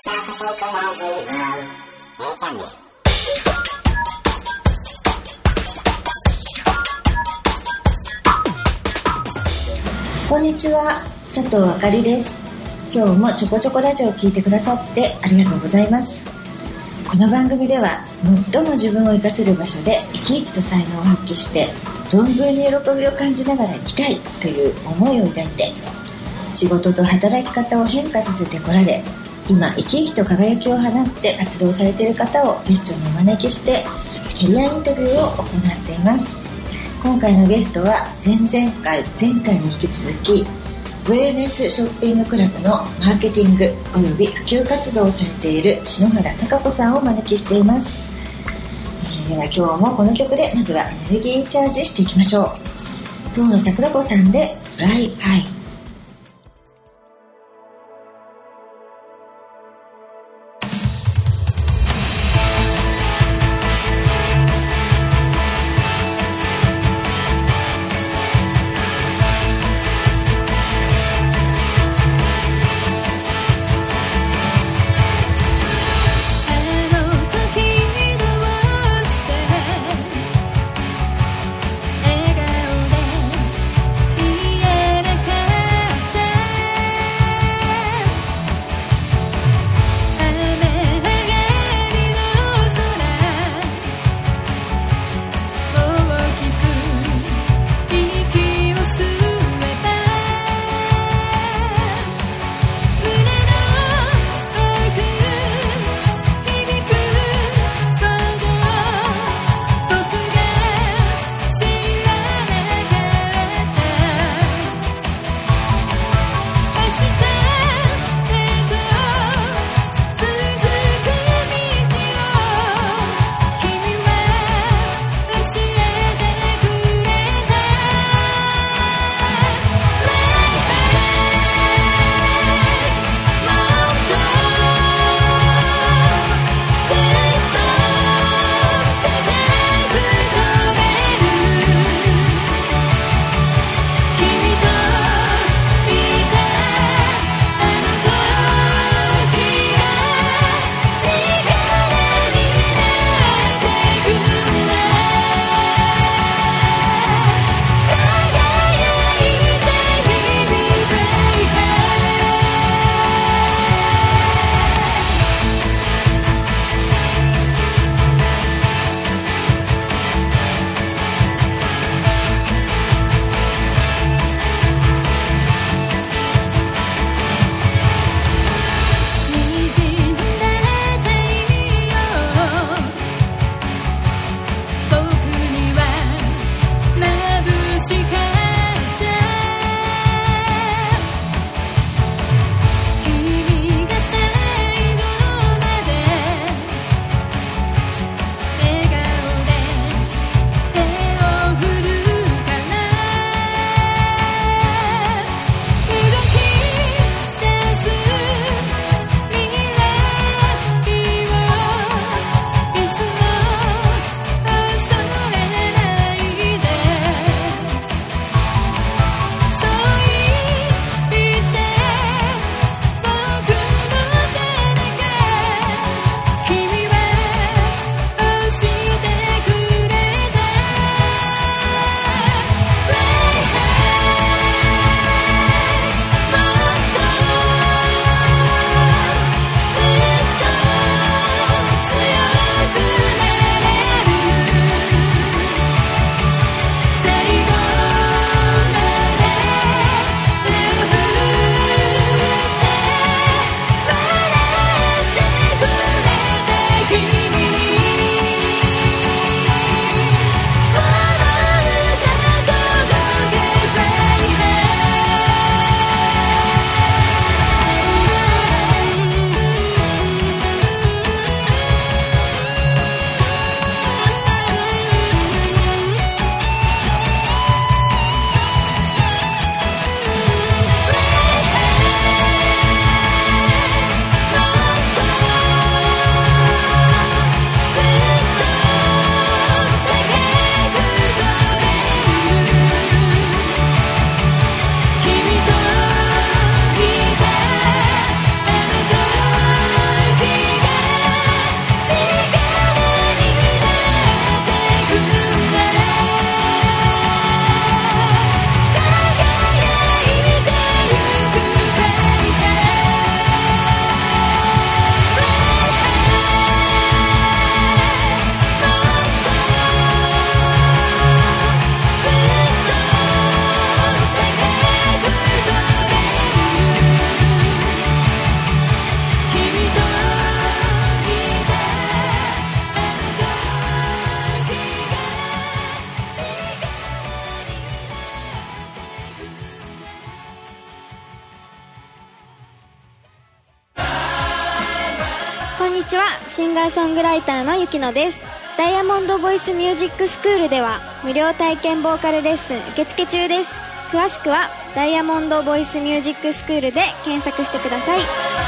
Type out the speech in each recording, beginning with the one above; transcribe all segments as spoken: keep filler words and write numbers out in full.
シャープチョコラジオ A チャンネル。 こんにちは、佐藤あかりです。今日もちょこちょこラジオを聞いてくださってありがとうございます。この番組では最も自分を生かせる場所で生き生きと才能を発揮して存分に喜びを感じながら生きたいという思いを抱いて、仕事と働き方を変化させてこられ、今生き生きと輝きを放って活動されている方をゲストにお招きしてキャリアインタビューを行っています。今回のゲストは前々回前回に引き続きウェルネスショッピングクラブのマーケティングおよび普及活動をされている篠原貴子さんをお招きしています。えー、では今日もこの曲でまずはエネルギーチャージしていきましょう。遠野桜子さんでフライハイ。 笑顔で家にちは、シンガーソングライターのゆきのです。ダイヤモンドボイスミュージックスクールでは無料体験ボーカルレッスン受付中です。詳しくはダイヤモンドボイスミュージックスクールで検索してください。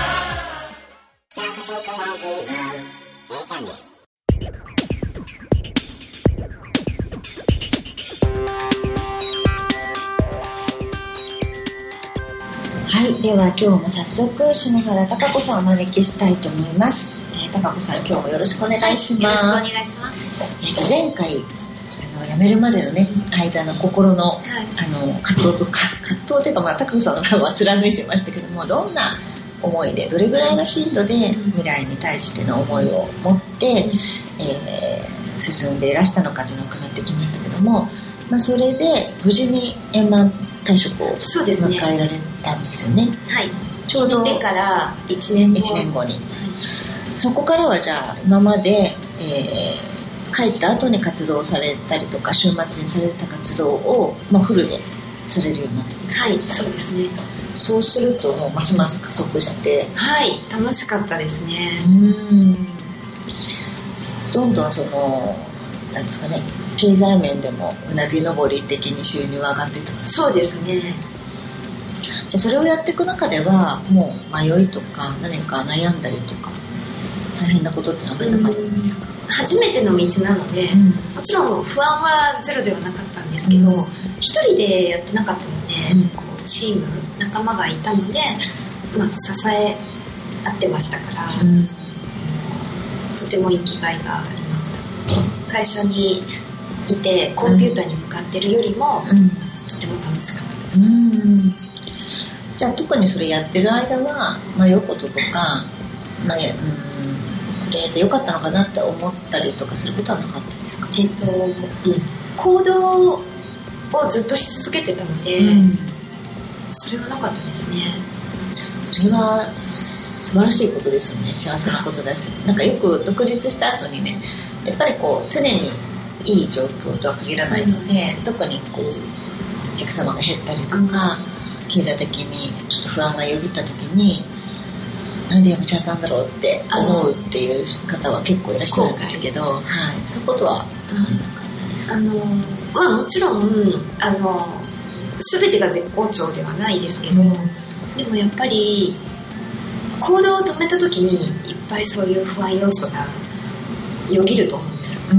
はい、では今日も早速篠原貴子さんをお招きしたいと思います。えー、貴子さん、今日もよろしくお願いします。 はい、よろしくお願いします。 えー、と前回あの辞めるまでのね間の心の、はい、あの葛藤とか葛藤というか、まあ、貴子さんの前は貫いてましたけども、どんな思いでどれぐらいの頻度で未来に対しての思いを持って、うんえー、進んでいらしたのかというのを伺ってきましたけども、まあ、それで無事に円満退職を迎えられたんですよね。 はい、ちょうど決めてからいちねんご、 いちねんごに、はい、そこからはじゃあ今まで、えー、帰った後に活動されたりとか週末にされた活動を、まあ、フルでされるようになってます。 はい、そうですね。 そうするともうますます加速して、 はい、楽しかったですね。 うんどんどんそのなんですかね、経済面でもうなぎ登り的に収入が上がっていた。 そうですね。 じゃあそれをやっていく中ではもう迷いとか何か悩んだりとか大変なことってのはあんまりなかったんですか？ 初めての道なので、うん、もちろん不安はゼロではなかったんですけど、うん、一人でやってなかったので、うん、こうチーム仲間がいたので、まあ、支え合ってましたから、うん、とても生きがいがありました。会社にいてコンピューターに向かってるよりも、うん、とても楽しかったです。うん、 じゃあ特にそれやってる間は迷うこととか、まあ、うん、これで良かったのかなって思ったりとかすることはなかったですか？ えっと、うん、行動をずっとし続けてたので、うん、それはなかったですね。 それは素晴らしいことですよね。幸せなことだし、なんかよく独立した後にね、やっぱりこう常にいい状況とは限らないので、うん、特にこうお客様が減ったりとか、うん、経済的にちょっと不安がよぎった時になんで辞めちゃったんだろうって思うっていう方は結構いらっしゃるんですけど、はい、そういうことはどうなかったですか？ あの、まあ、もちろんあの全てが絶好調ではないですけど、うん、でもやっぱり行動を止めた時にいっぱいそういう不安要素がよぎると思うんですよ、うん、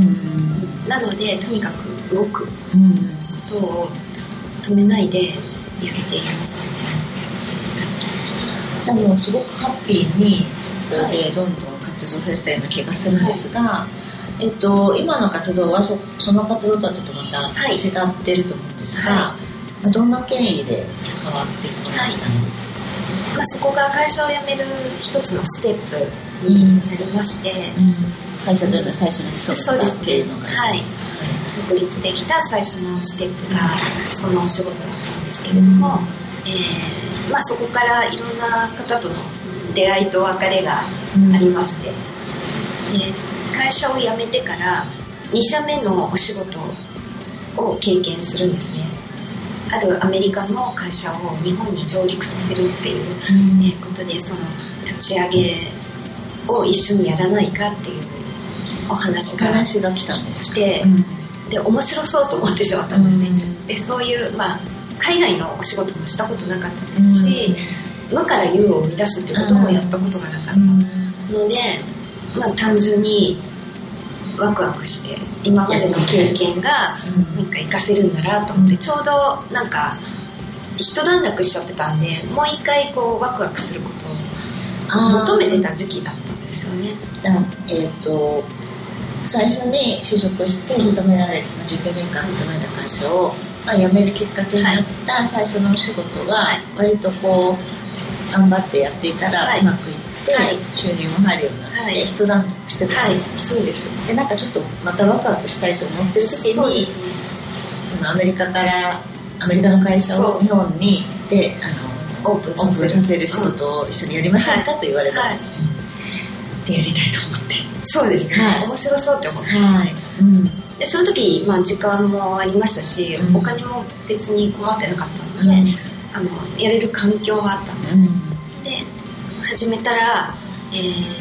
なのでとにかく動くことを止めないでやっていましたね。 じゃあもうすごくハッピーにそこでどんどん活動されたような気がするんですが、はい、えっと、今の活動は そ, その活動とはちょっとまた違ってると思うんですが、はい、どんな経緯で変わっていくのかったんですか？ はい、まあ、そこが会社を辞める一つのステップになりまして、うんうん、 会社というのは最初に勤めたっていうのが、 はい、独立できた最初のステップがそのお仕事だったんですけれども、うん、えーまあ、そこからいろんな方との出会いと別れがありまして、うん、で会社を辞めてからに社目のお仕事を経験するんですね。あるアメリカの会社を日本に上陸させるっていう、うんね、ことでその立ち上げを一緒にやらないかっていうお話が話が来たんです来て、うん、で面白そうと思ってしまったんですね、うん、でそういう、まあ、海外のお仕事もしたことなかったですし、うん、無から有を生み出すっていうこともやったことがなかったので、まあ、単純にワクワクして今までの経験がなんか活かせるんだなと思って、ちょうどなんか一段落しちゃってたんで、もう一回こうワクワクすることを求めてた時期だったんですよね。 えーと最初に就職して勤められたじゅうきゅうねんかん勤めた会社を、まあ、辞めるきっかけになった最初のお仕事は割とこう頑張ってやっていたらうまくいって、はい、収入も入るようになって、はい、一段落してたんです、 はい、そうです。 でなんかちょっとまたワクワクしたいと思ってる時に そ,、ね、そのアメリカからアメリカの会社を日本にであのオープンさせる、 させる仕事を一緒にやりませんか、うん、と言われた、はい、でやりたいと思って。 そうですね、はい、面白そうって思って、はい、うん、でその時、まあ、時間もありましたし、うん、お金も別に困ってなかったので、うん、あのやれる環境はあったんですね、うん、で始めたら、えー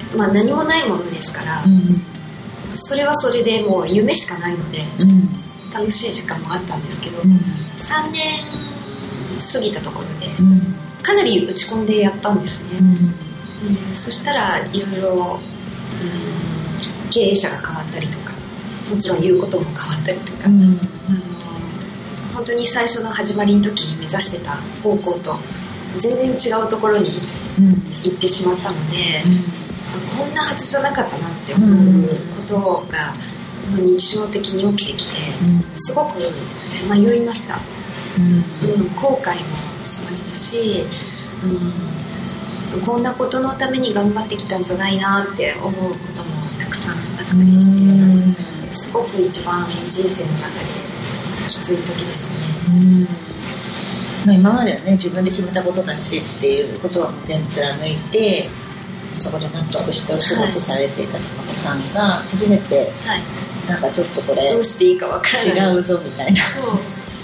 まあ、何もないものですから、うん、それはそれでもう夢しかないので、うん、楽しい時間もあったんですけど、うん、さんねん過ぎたところで、うん、かなり打ち込んでやったんですね、うんうん、そしたらいろいろ経営者が変わったりとか、もちろん言うことも変わったりとか、うん、あの本当に最初の始まりの時に目指してた方向と全然違うところに行ってしまったので、うん、こんなはずじゃなかったなって思うことが日常的に起きてきて、すごく迷いました、うんうん、後悔もしましたし、うん、こんなことのために頑張ってきたんじゃないなって思うこともたくさんあったりして、うん、すごく一番人生の中できつい時でしたね、うんまあ、今まではね自分で決めたことだしっていうことは全部貫いてそこで納得してお仕事されていた高子さんが初めて、はい、なんかちょっとこれどうしていいか分からない違うぞみたいなそう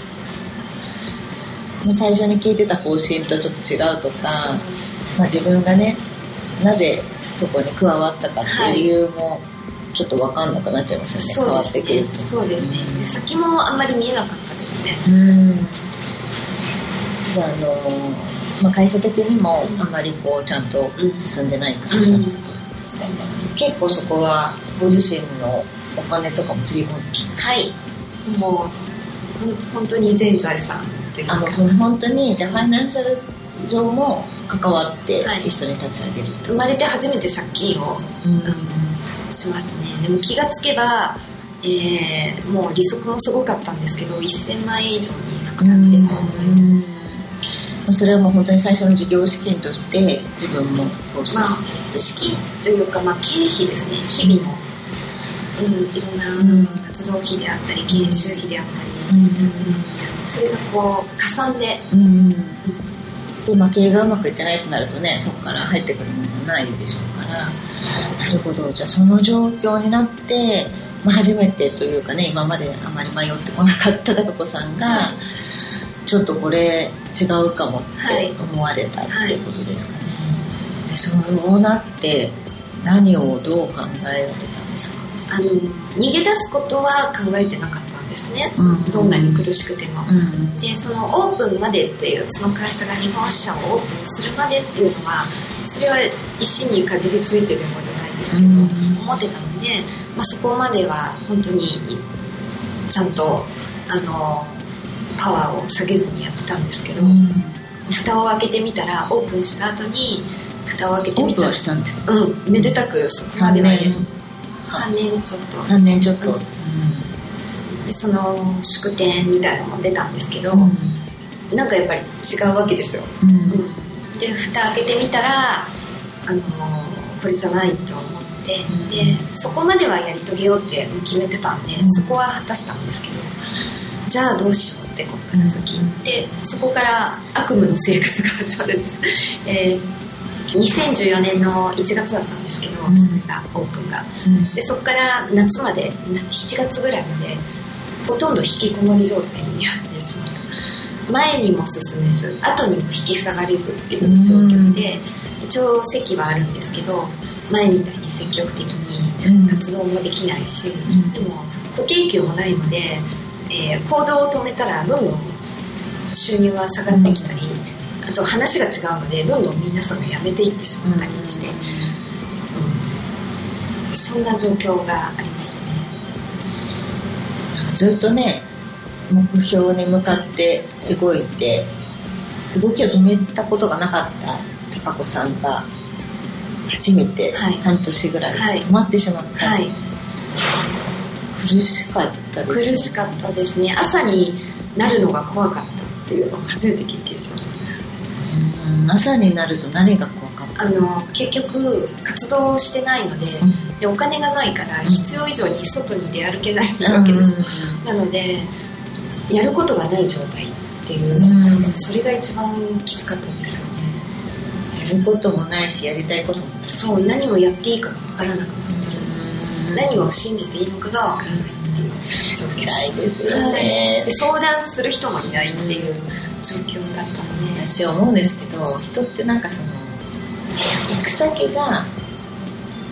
最初に聞いてた方針とちょっと違うとか、まあ、自分がねなぜそこに加わったかっていう理由もちょっと分かんなくなっちゃいますよね、はい、変わってくると。 そうですね、で先もあんまり見えなかったですね。 うんじゃあ、あのまあ、会社的にもあんまりこうちゃんと進んでない感じだったと、うんうん、そうですね、結構そこはご自身のお金とかもつぎ込んではいもう本当に全財産というか、 あもうその本当にじゃあファイナンシャル上も関わって一緒に立ち上げる、はい、 生まれて初めて借金を、うん、しましたね。でも気がつけば、えー、もう利息もすごかったんですけどせんまんえん以上に膨らんでたので、うんそれはもう本当に最初の事業資金として自分も投資して、まあ、資金というか、まあ、経費ですね、日々の、うん、いろんな活動費であったり研修費であったり、うんうん、それがこうかさんで、うんうんでまあ、経営がうまくいってないとなるとねそこから入ってくるものもないでしょうから、なるほど、じゃあその状況になって、まあ、初めてというかね今まであまり迷ってこなかった高子さんが、はいちょっとこれ違うかもって思われたっていうことですかね、はいはい、でそうなって何をどう考えられたんですか？ あの逃げ出すことは考えてなかったんですね、うんうん、どんなに苦しくても、うんうん、でそのオープンまでっていうその会社が日本支社をオープンするまでっていうのはそれは一心にかじりついてでもじゃないですけど、うんうん、思ってたので、まあ、そこまでは本当にちゃんとあのパワーを下げずにやってたんですけど、うん、蓋を開けてみたらオープンした後に蓋を開けてみたらオープンはしたんですか？うんめでたくそこまではやるさんねんちょっとさんねんちょっと、うんでその祝典みたいなのも出たんですけど、うん、なんかやっぱり違うわけですよ、うんうん、で蓋開けてみたらあのこれじゃないと思って、うん、でそこまではやり遂げようって決めてたんで、うん、そこは果たしたんですけど、じゃあどうしようってここから先行って、うん、そこから悪夢の生活が始まるんです、えー、にせんじゅうよねんのいちがつだったんですけど、うん、それがオープンが、うん、でそこから夏までしちがつぐらいまでほとんど引きこもり状態になってしまった。前にも進めず後にも引き下がれずっていう状況で、うん、一応席はあるんですけど前みたいに積極的に活動もできないし、うん、でも固定給もないので、えー、行動を止めたらどんどん収入は下がってきたり、うん、あと話が違うのでどんどん皆さんが辞めていってしまったりして、うんうん、そんな状況がありましたね。 ずっとね目標に向かって動いて動きを止めたことがなかった高子さんが初めて半年ぐらい止まってしまった、はいはい、苦しかったですね。 苦しかったですね。朝になるのが怖かったっていうのを初めて経験しました。 うん朝になると何が怖かった？ あの結局活動してないので、うん、でお金がないから必要以上に外に出歩けないわけです、うん、なのでやることがない状態っていう、うん、それが一番きつかったんですよね。 やることもないしやりたいこともない。 そう何をやっていいかが分からなくなってる、うん、何を信じていいのかが分からないっていう状況。 辛いですよね。 で相談する人もいないっていう状況だったので、 私思うんですけど人ってなんかその行く先が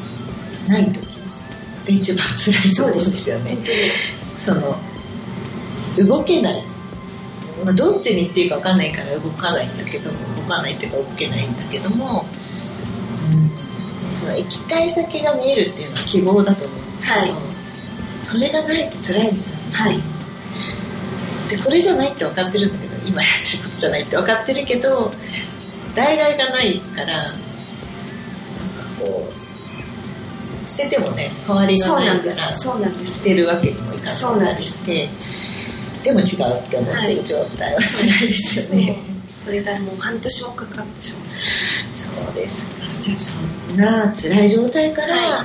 ない時で一番辛いそうですよね。その動けない、まあ、どっちに行っていいか分かんないから動かないんだけども動かないっていうか動けないんだけども、うん、その行きたい先が見えるっていうのは希望だと思うんですけど、はい、それがないって辛いですよね。はい、でこれじゃないって分かってるんだけど今やってることじゃないって分かってるけど代替がないからなんかこう捨ててもね代わりがないから捨てるわけにもいかなかったりしてでも違うって思ってる状態は辛いですよね。はい、 そ, それがもう半年もかかってしまう。 そうですか。じゃあそんな辛い状態から、はい、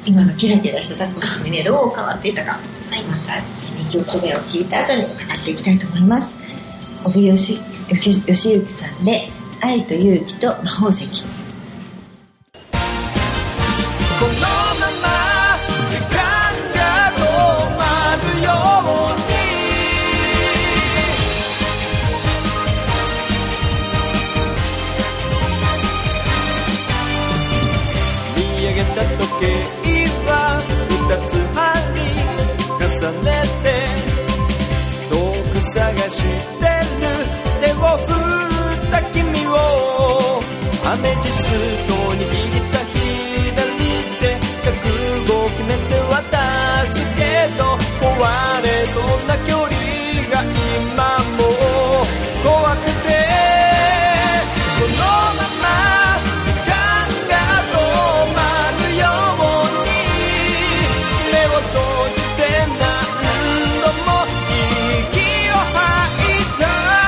今のキラキラしたタコさんにねどう変わっていったか、はい、またにきおちょべを聞いた後に語っていきたいと思います。帯吉行さんで愛と勇気と魔法石。このまま時間が止まるように見上げた時計は二つ針重ねて遠く探してる手を振った君をアメジスト握った左手覚悟を決めて渡すけど壊れそうな距離が今も怖くてこのまま時間が止まるように目を閉じて何度も息を吐いた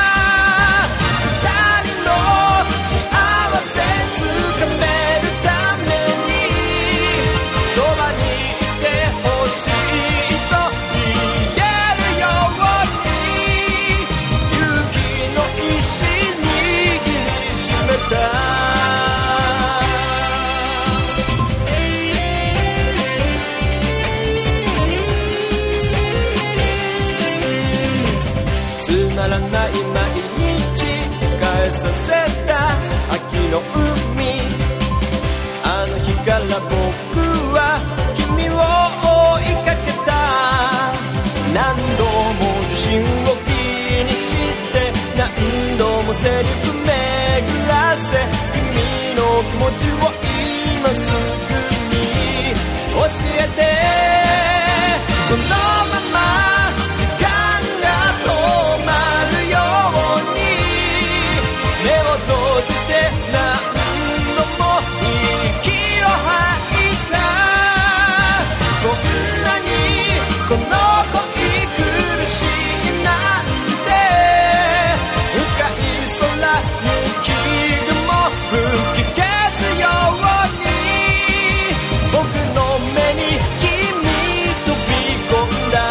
二人の幸せつかめるためにそばにいてほしいと言えるように勇気の石握りしめたつまらない毎日返させた秋の海あの日から僕は君を追いかけた何度も受信を気にして何度もセリフ巡らせ君の気持ちを今すぐに教えてこのまま時間が止まるように目を閉じて何度も息を吐いたこんなにこの恋苦しいなんて深い空雪雲吹き消すように僕の目に君飛び込んだ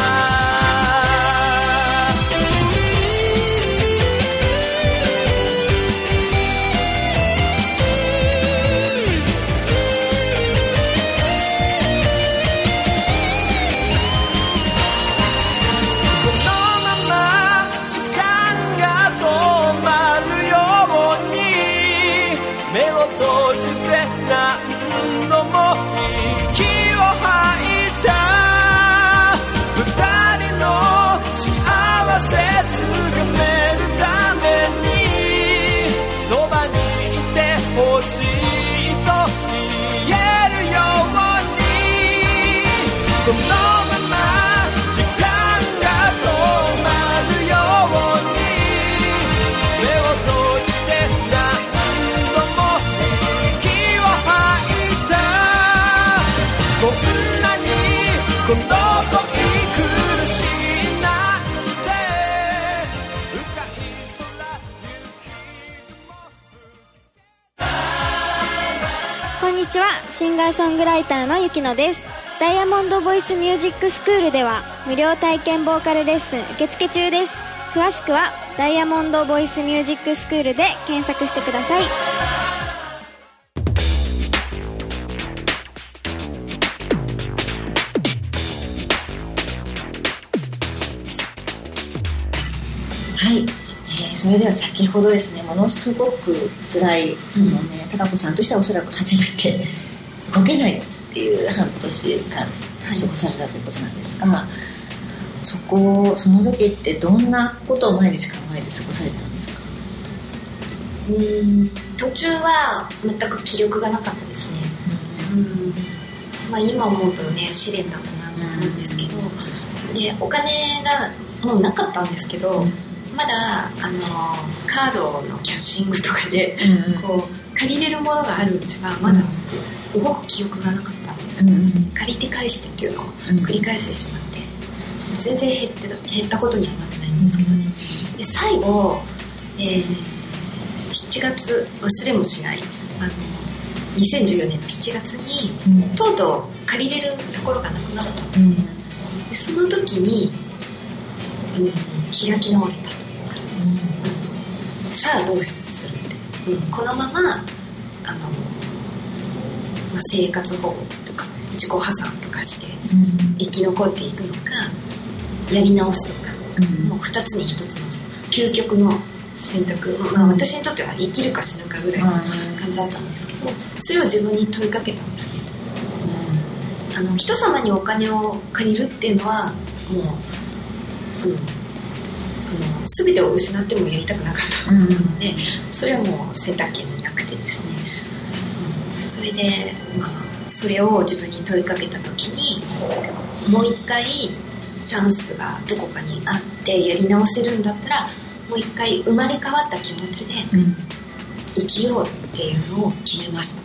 このまま時間が止まるように目を閉じて何度も息を吐いた二人の幸せつかめるためにそばにいてほしいと言えるようにこのまま時間が止まるように目を閉じて何度も息を吐いたこんなにこの恋苦しいなんて深い空雪雲こんにちは、シンガーソングライターのゆきのです。ダイヤモンドボイスミュージックスクールでは無料体験ボーカルレッスン受付中です。詳しくはダイヤモンドボイスミュージックスクールで検索してください。 はい、えー、それでは先ほどですねものすごく辛いそのね貴子さんとしてはおそらく初めて動けないっていう半年間過ごされたということなんですが、はい、そこその時ってどんなことを毎日考えて過ごされたんですか？ うーん途中は全く気力がなかったですね、うんうんまあ、今思うとね試練だったなと思うんですけど、うん、でお金がもうなかったんですけど、うん、まだあのカードのキャッシングとかで、うん、こう借りれるものがあるうちはまだ動く記憶がなかったんです、うん、借りて返してっていうのを繰り返してしまって、うん、全然減って、減ったことにはなってないんですけどね、うん、で最後、えー、しちがつ忘れもしないあのにせんじゅうよねんのしちがつに、うん、とうとう借りれるところがなくなったんです、うん、でその時に、うん、開き直れたというか、うん、さあどうするって、うん、このままあの、まあ、生活保護とか自己破産とかして生き残っていくのかやり直すのか、うん、もうふたつにひとつの究極の選択、まあ、私にとっては生きるか死ぬかぐらいの感じだったんですけど、それを自分に問いかけたんですね、うん、あの人様にお金を借りるっていうのはもう、うん、あの全てを失ってもやりたくなかったことなので、うん、それはもう選択権になくてですね、うん、それで、まあ、それを自分に問いかけた時にもう一回チャンスがどこかにあってやり直せるんだったらもう一回生まれ変わった気持ちで生きようっていうのを決めました。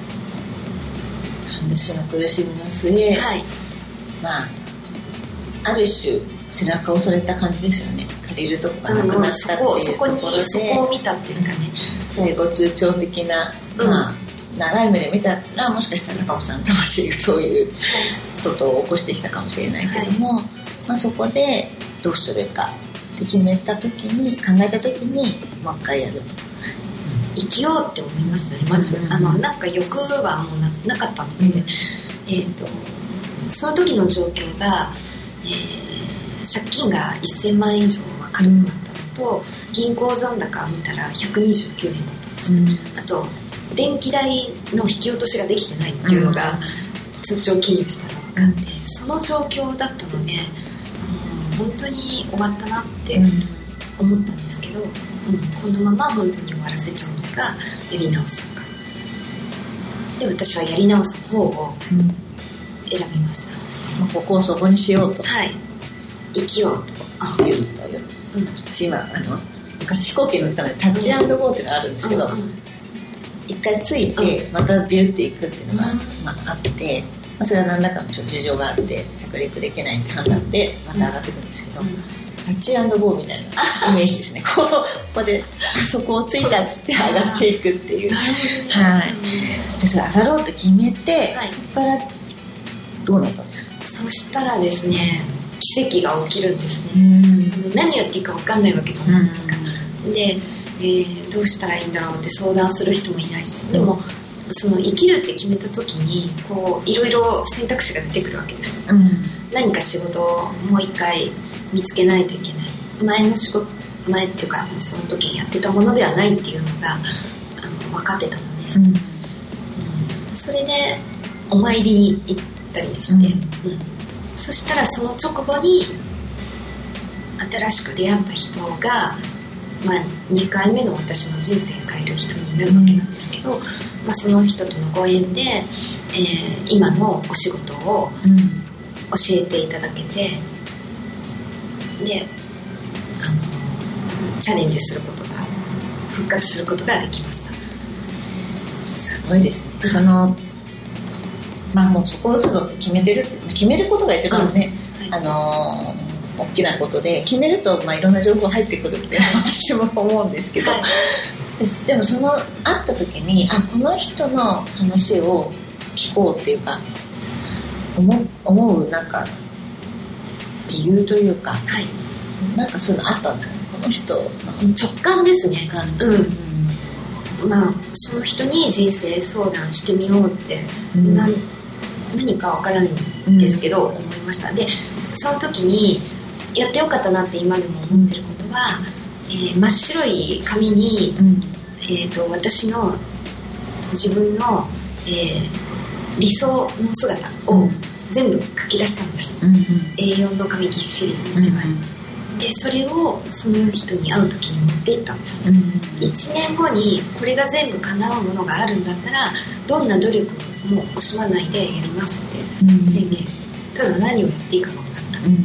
半年の苦しみの末、はい、まあある種背中を押された感じですよね。借りるとこがなくなったっていうところで、 そこにそこを見たっていうかね、 最後中長的な、うん、まあ長い目で見たらもしかしたら中尾さんの魂がそういうことを起こしてきたかもしれないけども、はい、まあ、そこでどうするかって決めた時に考えた時にもう一回やると生きようって思いましたね。まず、うん、あのなんか欲はもう な, なかったので、うん、えーと、その時の状況が、えー、借金がせんまんえん以上は軽くなったのと、うん、銀行残高見たらひゃくにじゅうきゅうえんだったんです、うん、あと電気代の引き落としができてないっていうのが通帳記入したら分かって、うん、その状況だったので本当に終わったなって思ったんですけど、うん、このまま本当に終わらせちゃうのかやり直すのかで、私はやり直す方を選びました、 うん、ここをそこにしようと、 はい、生きようと言ったよ、うん、私今あの昔飛行機乗ってたのでタッチアンドゴーっていうのがあるんですけど、うんうんうん、一回着いてまたビューっていくっていうのが、うん、まあ、あって、まあ、それは何らかのちょっと事情があって着陸できないって判断でまた上がってくるんですけど、うん、タッチアンドゴーみたいなイメージですね。こうここでそこを着いたっつって上がっていくっていう、はい、でそれ上がろうと決めて、はい、そこからどうなったんですか？ そしたらですね、奇跡が起きるんですね、うん、何やっていいか分かんないわけじゃないですか、うん、で、えー、どうしたらいいんだろうって相談する人もいないし、でもその生きるって決めた時にこういろいろ選択肢が出てくるわけです、うん、何か仕事をもう一回見つけないといけない、前の仕事前っていうかその時にやってたものではないっていうのがあの分かってたので、うんうん、それでお参りに行ったりして、うんうん、そしたらその直後に新しく出会った人が、まあ、にかいめの私の人生を変える人になるわけなんですけど、うん、まあ、その人とのご縁で、えー、今のお仕事を教えていただけて、で、あのチャレンジすることが復活することができました。 すごいですね。そのまあもうそこを打つぞって決めてる決めることが一番ですね、うん、はい、あの大きなことで決めると、まあ、いろんな情報入ってくるって私も思うんですけど、はい、で, でもその会った時にあこの人の話を聞こうっていうか 思, 思うなんか理由というか、はい、なんかそういうのあったんですかね、この人の直感ですね。直感、うんうん、まあその人に人生相談してみようって、うん、な何かわからないんですけど、うん、思いました。でその時にやってよかったなって今でも思ってることは、えー、真っ白い紙に、うん、えー、と私の自分の、えー、 理想の姿を全部書き出したんです、 うんうん、 エーよん の紙ぎっしりいちまい、うんうん、でそれをその人に会う時に持っていったんです、うんうん、いちねんごにこれが全部叶うものがあるんだったらどんな努力も惜しまないでやりますって宣言して、ただ何をやっていいかが分からない、うん、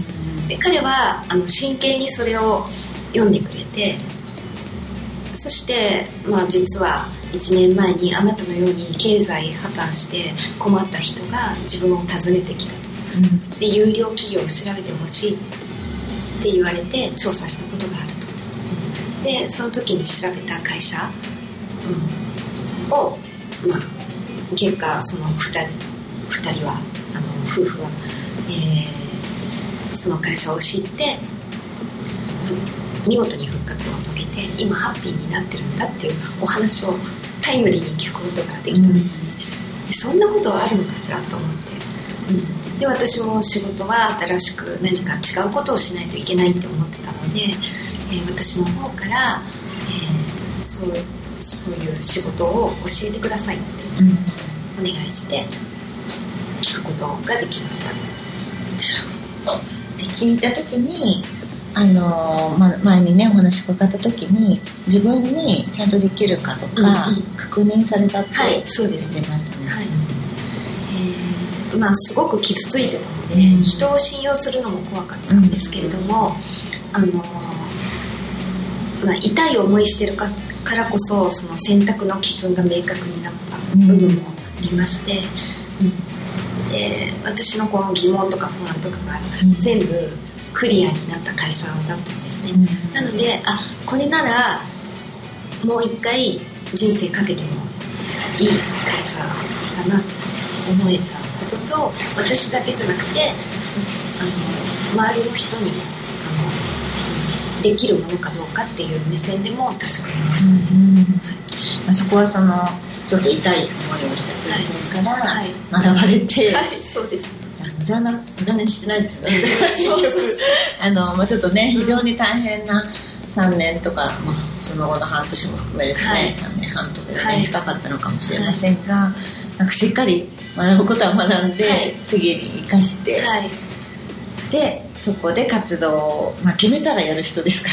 で彼はあの真剣にそれを読んでくれて、そして、まあ、実はいちねんまえにあなたのように経済破綻して困った人が自分を訪ねてきたと、うん、で有料企業を調べてほしいって言われて調査したことがあると。でその時に調べた会社、うん、を、まあ、結果その2人、ふたりはあの夫婦は、えー、その会社を知って見事に復活を遂げて今ハッピーになってるんだっていうお話をタイムリーに聞くことができたんですね、うん、でそんなことはあるのかしらと思って、うん、で私も仕事は新しく何か違うことをしないといけないって思ってたので、えー、私の方から、えー、そうそういう仕事を教えてくださいってお願いして聞くことができました。 で聞いた時にあの、ま、前にねお話伺った時に自分にちゃんとできるかとか、うんうん、確認されたって言ってましたね、 はい、えーまあ、すごく傷ついてたので、うん、人を信用するのも怖かったんですけれども、うん、あのまあ、痛い思いしてるからこそその選択の基準が明確になった部分もありまして、うん、で私のこの疑問とか不安とかが全部クリアになった会社だったんですね、うん、なのであこれならもう一回人生かけてもいい会社だなと思えたことと、私だけじゃなくてあの周りの人にできるものかどうかっていう目線でも確かめました、ね、うんうん、はい、まあ、そこはそのちょっと痛い思いをした経験から学ばれて、 はいはいはい、そうです。 無駄な無駄にしてないですよねそうそうそうあの、まあ、ちょっとね非常に大変なさんねんとか、まあ、その後の半年も含めるとね、はい、さんねんはんとかで、ね、はい、近かったのかもしれませんが、はい、なんかしっかり学ぶことは学んで、はい、次に生かして、はい、でそこで活動を、まあ、決めたらやる人ですから、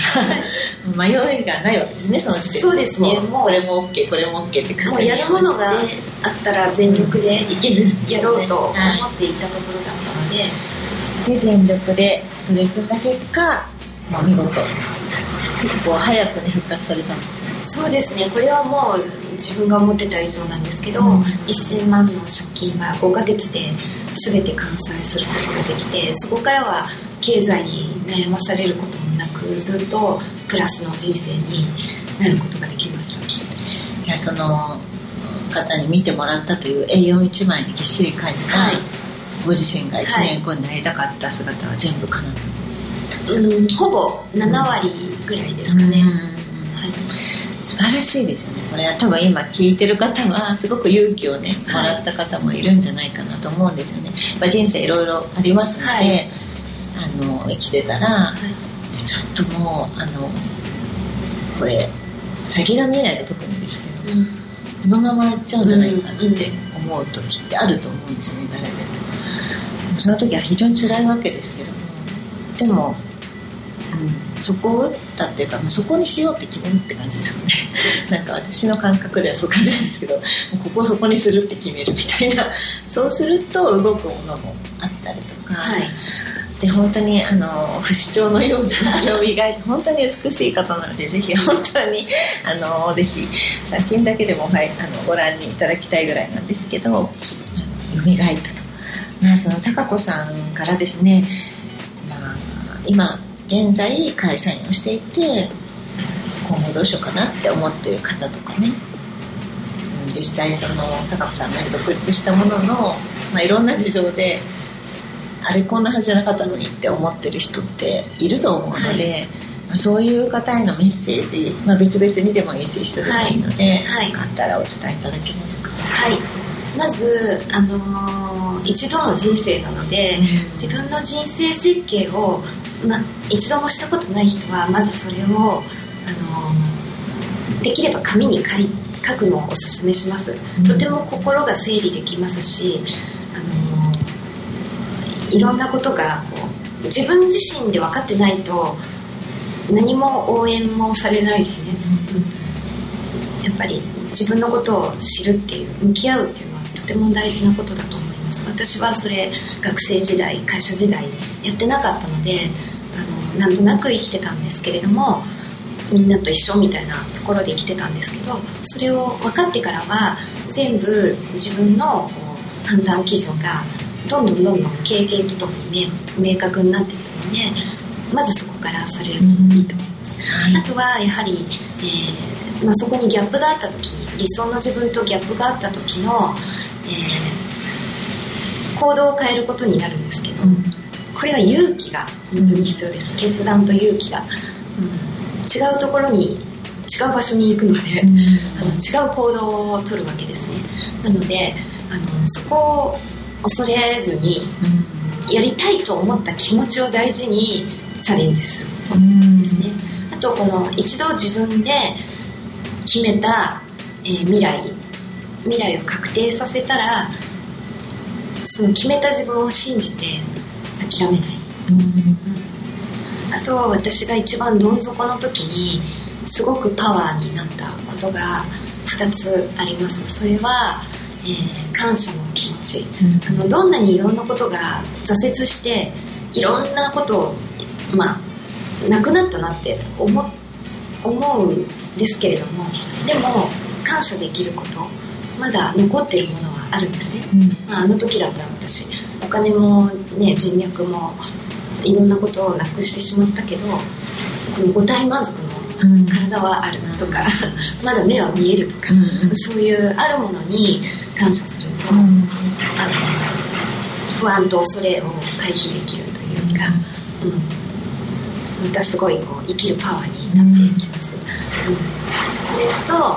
はい、迷いがないわけですね、その時点で。 そうですね、もうこれも OK これも OK って感じでもうやるものがあったら全力でいけるやろうと思っていたところだったので、はい、 で全力で取り組んだ結果、まあ、見事結構早くに復活されたんですね。 そうですね、これはもう自分が思ってた以上なんですけど、うん、せんまんの借金がごかげつで全て完済することができて、そこからは経済に悩まされることもなくずっとプラスの人生になることができました。 じゃあその方に見てもらったという エーよんいち 枚にぎっしり書いた、はい、ご自身がいちねんごになりたかった姿は全部叶った、 はい、うん、ほぼななわりぐらいですかね、うん、はい、 素晴らしいですよね。これは多分今聞いてる方はすごく勇気をねもらった方もいるんじゃないかなと思うんですよね。やっぱ人生いろいろありますので、はい、あの生きてたら、はい、ちょっともうあのこれ先が見えないと特にですけど、うん、このままやっちゃうんじゃないかって思う時ってあると思うんですね、誰でも。その時は非常に辛いわけですけども、でも、うん、そこを打ったっていうか、そこにしようって決めるって感じですよねなんか私の感覚ではそう感じなんですけど、ここをそこにするって決めるみたいなそうすると動くものもあったりとか、はい、で本当にあの不死鳥のように道を磨いて本当に美しい方なのでぜひ本当にあのぜひ写真だけでも、はい、あのご覧にいただきたいぐらいなんですけど、蘇ったと、まあ、その貴子さんからですね、まあ、今現在会社員をしていて今後どうしようかなって思っている方とかね、実際その貴子さんが独立したものの、まあ、いろんな事情であれこんなはずじゃなかったのにって思ってる人っていると思うので、はい、まあ、そういう方へのメッセージ、まあ、別々にでもいいし一緒でもいいので、はい、よかったらお伝えいただけますか。 はい、まず、あのー、一度の人生なので、うん、自分の人生設計を、ま、一度もしたことない人はまずそれを、あのー、できれば紙に書い、 書くのをおすすめします、うん、とても心が整理できますし、あのいろんなことがこう自分自身で分かってないと何も応援もされないしね、うん、やっぱり自分のことを知るっていう向き合うっていうのはとても大事なことだと思います。私はそれ学生時代会社時代やってなかったので、あのなんとなく生きてたんですけれども、みんなと一緒みたいなところで生きてたんですけど、それを分かってからは全部自分のこう判断基準がどんどんどんどん経験とともに 明, 明確になっていったので、まずそこからされるといいと思います、うん、あとはやはり、えーまあ、そこにギャップがあった時に、理想の自分とギャップがあった時の、えー、行動を変えることになるんですけど、うん、これは勇気が本当に必要です、うん、決断と勇気が、うん、違うところに違う場所に行くので、うん、あの違う行動を取るわけですね。なのであのそこを恐れずに、うん、やりたいと思った気持ちを大事にチャレンジすることですね、うん、あとこの一度自分で決めた、えー、未来未来を確定させたら、その決めた自分を信じて諦めない、うんうん、あと私が一番どん底の時にすごくパワーになったことがふたつあります。それは、えー、感謝の気持ち、うん、あのどんなにいろんなことが挫折していろんなことをまあなくなったなって思思うんですけれども、でも感謝できることまだ残ってるものはあるんですね、うんまあ、あの時だったら私お金も、ね、人脈もいろんなことをなくしてしまったけど、この五体満足の体はあるとか、うん、まだ目は見えるとか、うん、そういうあるものに感謝すると、うん、あの不安と恐れを回避できるというか、うん、またすごいこう生きるパワーになっていきます、うんうん、それと、うん、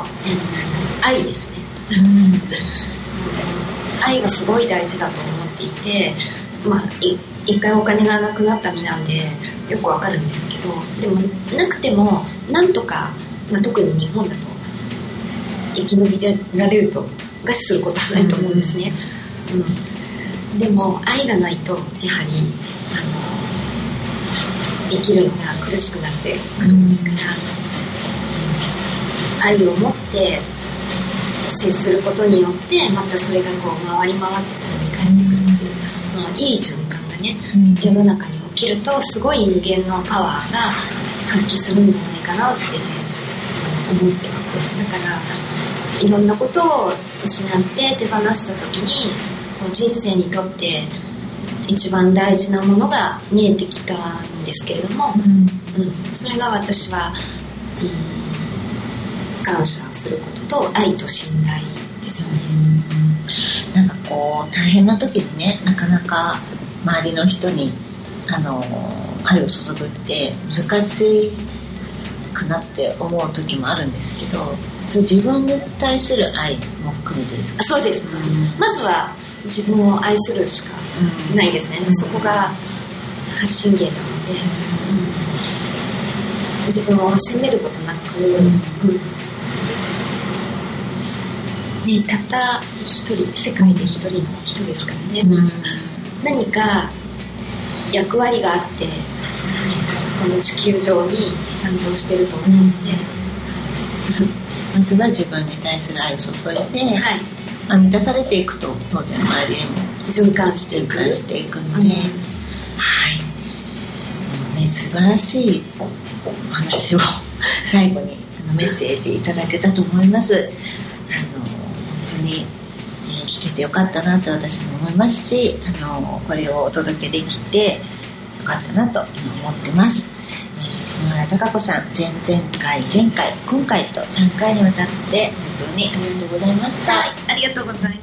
愛ですね、うん、愛がすごい大事だと思っていて、まあ一回お金がなくなった身なんでよくわかるんですけど、でもなくてもなんとか、まあ、特に日本だと生き延びられると餓死することはないと思うんですね、うんうん、でも愛がないとやはりあの生きるのが苦しくなってくるから、うん、愛を持って接することによってまたそれがこう回り回って自分に返ってくるっていう、そのいい循環がね、うん、世の中に起きるとすごい無限のパワーが発揮するんじゃないかなって、ね、思ってます。だからいろんなことを失って手放した時にこう人生にとって一番大事なものが見えてきたんですけれども、うんうん、それが私は、うん、感謝することと愛と信頼ですね、 うん、なんかこう大変な時にね、なかなか周りの人にあの愛を注ぐって難しくなって思う時もあるんですけど、それ自分に対する愛も含めてですか？ そうです、うん、まずは自分を愛するしかないですね、うん、そこが発信源なので、うん、自分を責めることなく、うんうんね、たった一人、世界で一人の人ですからね、うん、何か役割があって、ね、この地球上に誕生してると思うので、 うん、まずは自分に対する愛を注いで、はい、まあ、満たされていくと当然周りへも循環していく、 循環していくので、うん、はい、もうね、素晴らしいお話を最後にあのメッセージいただけたと思います。あの本当に、えー、聞けてよかったなと私も思いますし、あのこれをお届けできてよかったなと思ってます。篠原貴子さん、前々回前回今回とさんかいにわたって本当にありがとうございました。 はい、ありがとうございます。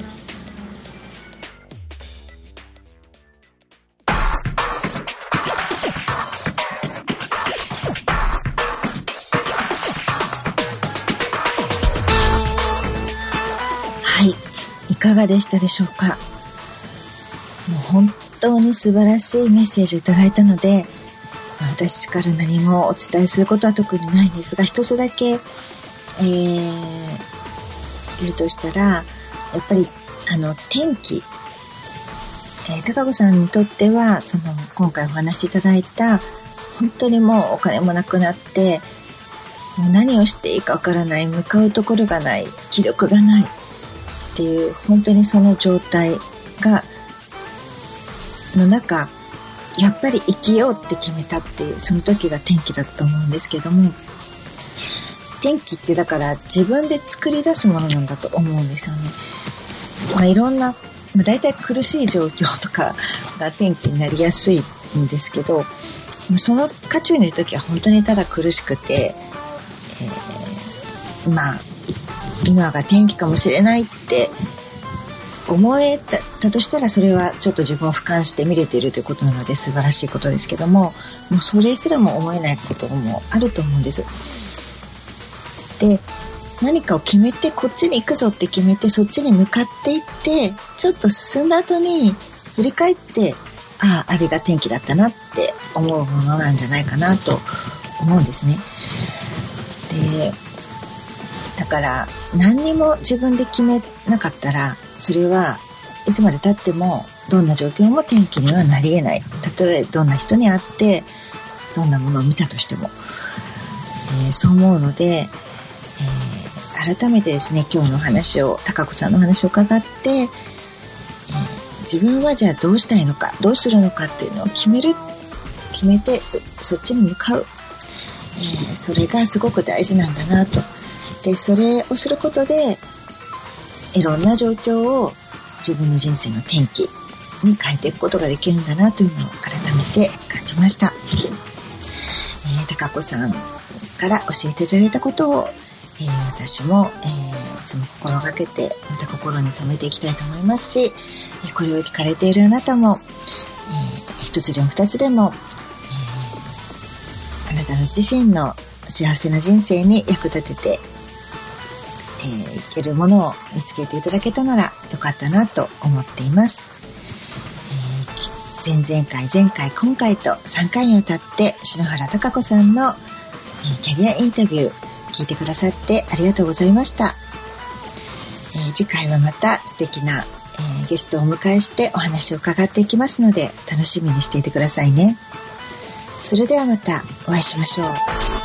はい、いかがでしたでしょうか。もう本当に素晴らしいメッセージをいただいたので、私から何もお伝えすることは特にないんですが、一つだけ、えー、 いるとしたら、やっぱりあの天気、えー、高子さんにとってはその今回お話しいただいた本当にもうお金もなくなってもう何をしていいかわからない、向かうところがない、気力がないっていう本当にその状態がの中、やっぱり生きようって決めたっていうその時が転機だったと思うんですけども、転機ってだから自分で作り出すものなんだと思うんですよね。まあ、いろんな、まあ、大体苦しい状況とかが転機になりやすいんですけど、その渦中にいる時は本当にただ苦しくて、えー、まあ今が転機かもしれないって思えたとしたら、それはちょっと自分を俯瞰して見れているということなので素晴らしいことですけども、もうそれすらも思えないこともあると思うんです。で、何かを決めてこっちに行くぞって決めてそっちに向かっていってちょっと進んだ後に振り返って、ああ、あれが転機だったなって思うものなんじゃないかなと思うんですね。で、だから何にも自分で決めなかったら、それはいつまで経ってもどんな状況も転機にはなり得ない。たとえどんな人に会ってどんなものを見たとしても、えー、そう思うので、えー、改めてですね、今日の話を、高子さんの話を伺って、えー、自分はじゃあどうしたいのか、どうするのかっていうのを決める、決めてそっちに向かう、えー、それがすごく大事なんだなと。で、それをすることでいろんな状況を自分の人生の転機に変えていくことができるんだなというのを改めて感じました。えー、高子さんから教えていただいたことを、えー、私も、えー、いつも心がけてまた心に留めていきたいと思いますし、これを聞かれているあなたも、えー、一つでも二つでも、えー、あなたの自身の幸せな人生に役立ててえー、いけるものを見つけていただけたならよかったなと思っています。えー、前々回前回今回とさんかいにわたって篠原貴子さんの、えー、キャリアインタビュー聞いてくださってありがとうございました。えー、次回はまた素敵な、えー、ゲストをお迎えしてお話を伺っていきますので楽しみにしていてくださいね。それではまたお会いしましょう。